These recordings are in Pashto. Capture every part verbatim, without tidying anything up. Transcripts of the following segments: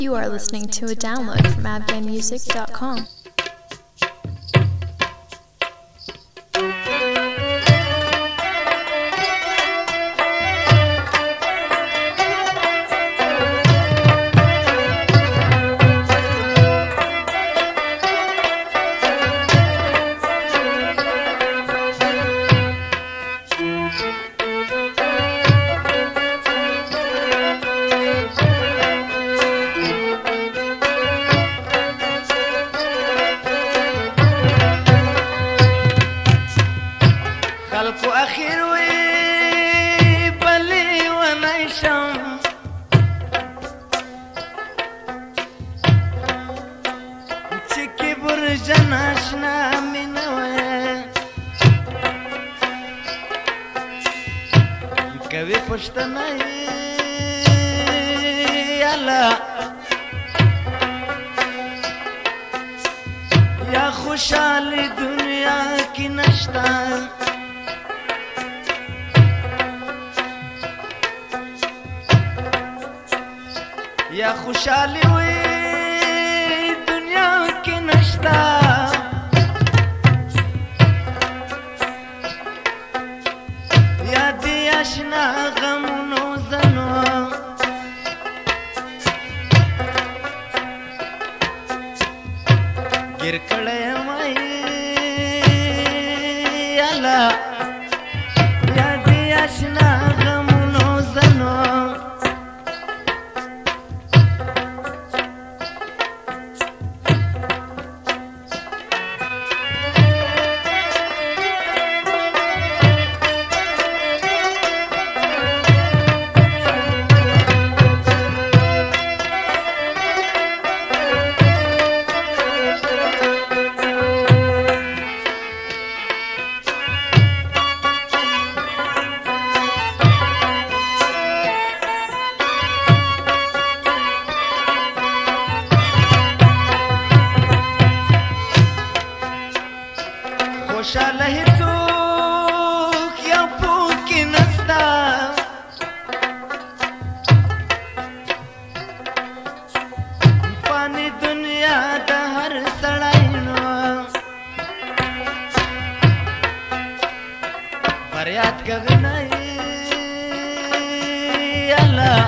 You are listening to a download from afghan music dot com. خلق اخیر وی بلی و نیشم چکی برجن اشنا منوه کوي پښتنه یالا یا خوشحالی دنیا کی نشتا یا خوشحالی ہوئی دنیا کی نشتا یا دی اشنا غمونو زنو گر کڑے مائی یالا یا دی اشنا غمونو زنو خوشحاله هیڅوک یو پوکې نستا پانی دنیا د هر سړی نو فریاد کوي نه الله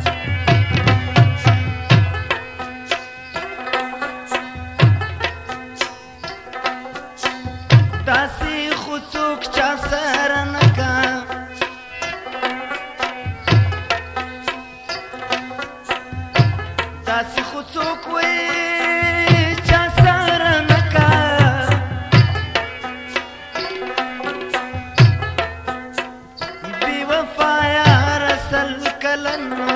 داسې خو څوک چا سره نه کا داسې خو څوک وی چا سره نه کا بې وفایا رسل کلنو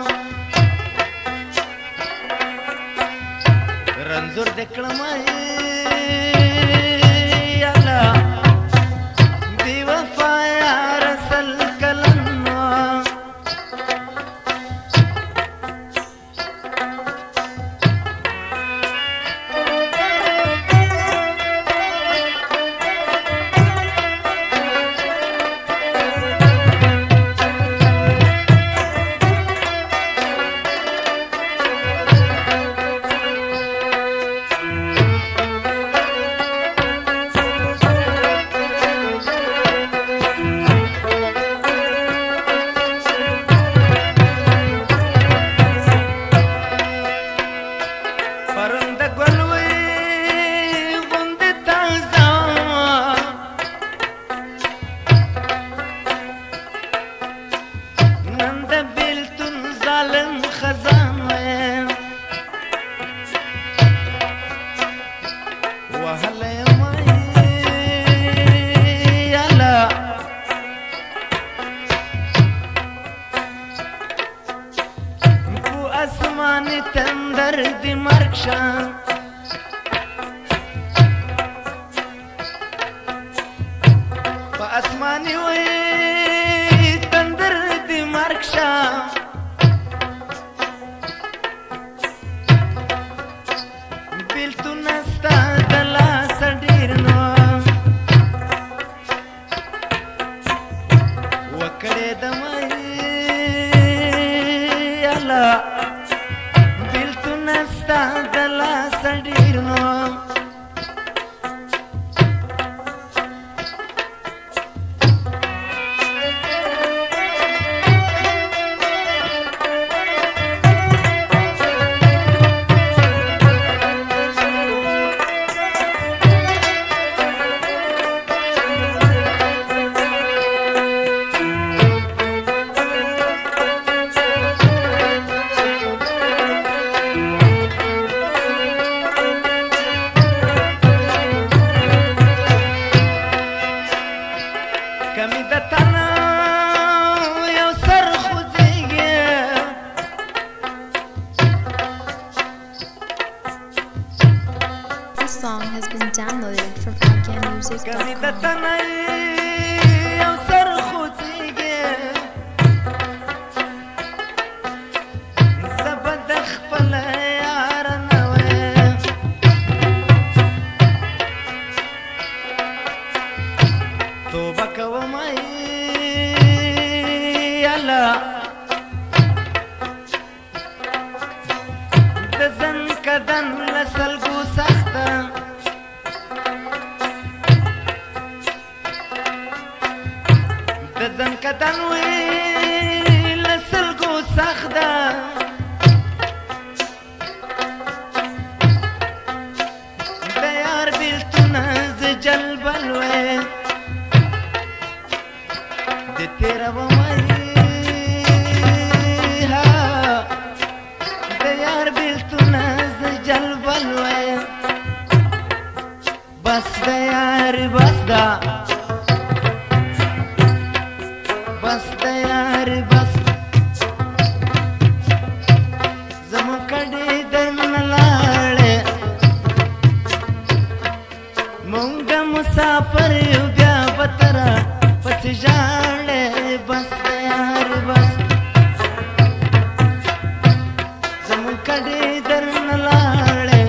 رنځور دې کړمه اسمانی تندر دی مرگ شان پا اسمانی وی تندر دی مرگ شان بیلتو نستا دلا سڈیر نو وکڑے دمائی اللہ ستا د لاس ډېر نو کمی د تنه یو سر خوځېږي This song has been downloaded from afghan music کمی dot د com. تنه یو سر خوځېږي زه به د خپل یار نه وایم توبه کوم یالا د زن کدن له سلګو سخته د زن کدن وی له سلګو سخته د یار بیلتونه زه جلبل وی د تیرا ومای ها د یار بیلتونه ز جلبل وای بس د یار بس دا بس د یار بس زمو کډې درن لاړې مونږ مسافر یو بیا بترا پس جاړې بس د یار بس زمو کډې درن لاړې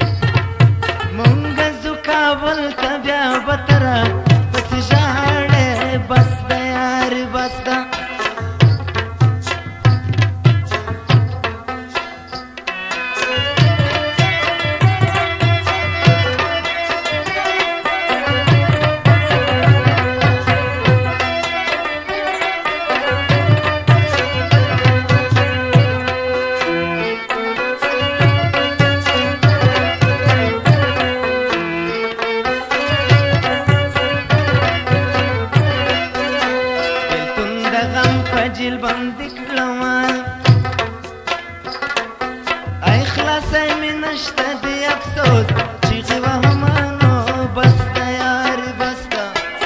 مونږ زو کابل ته بیا بترا پس جاړې بس د یار بس دا جیل باندې کړم ای خلاصای مې نشته دی افسوس چې غوا همانو بس د یار بس دا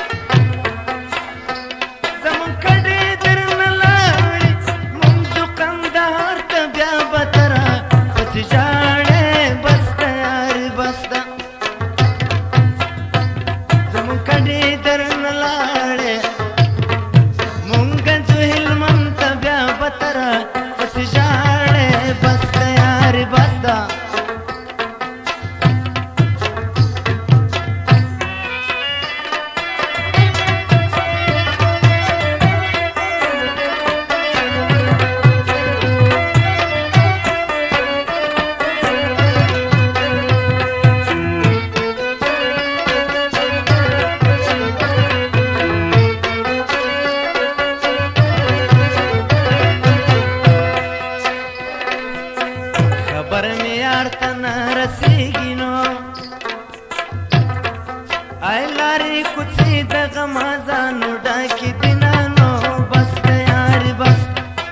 زمون کډې درنه لاړې مونږ قندهار ته بیا بترا پس جاړې بس د یار بس دا زمون کډې درنه لاړې بس جاړې بس د یار بس دا خبر می یار تنه رسیږي نو ای لارې کوڅې د غمازانو ډکې دینه نو بس د یار بس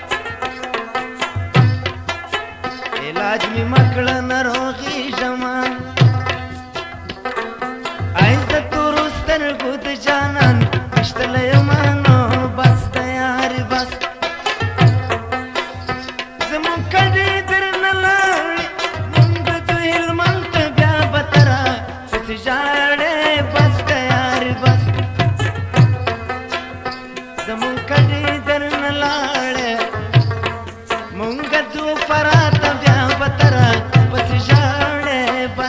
علاج می مکړه ناروغي ژما ای زه تورو سترګو د جانان کشتلی یمه نو بس د یار بس زمون کډې درنه لاړې مونږ ځو هلمند ته بیا بترا پسې ژاړې بس د یار بس زمون کډې درنه لاړې مونږ ځو فرات ته بیا بترا پسې ژاړې بس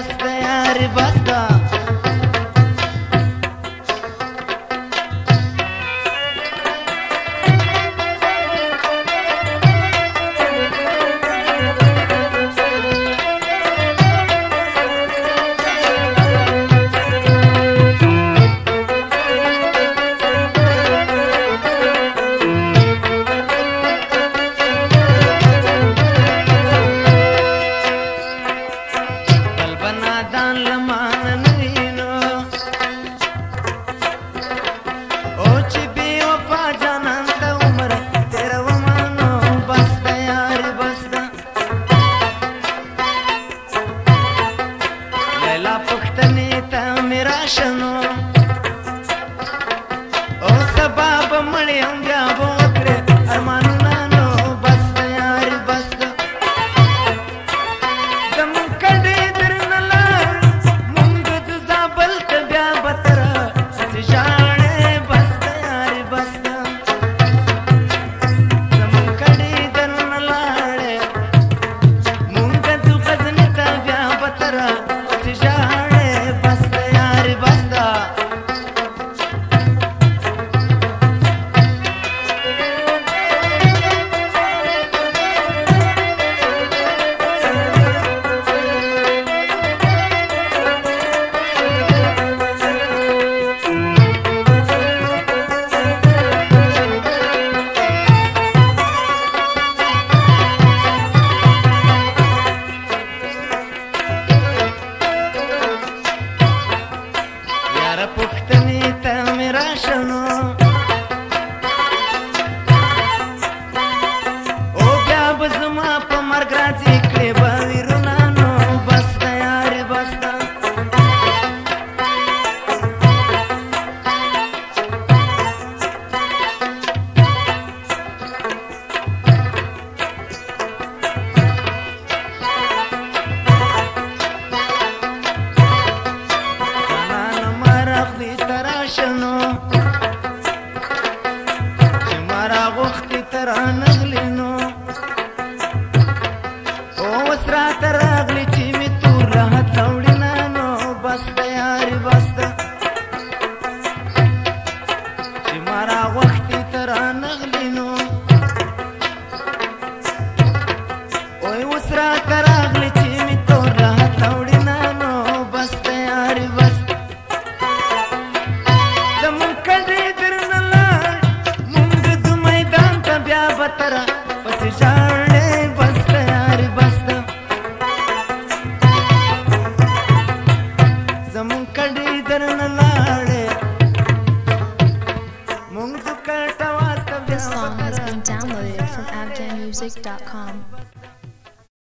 راته راغلی چې مې تور راحت راوړي نه نو بس ده یارې بس ده چې ما راغوښتې ته رانغلې نو اوی اوس راته راغلی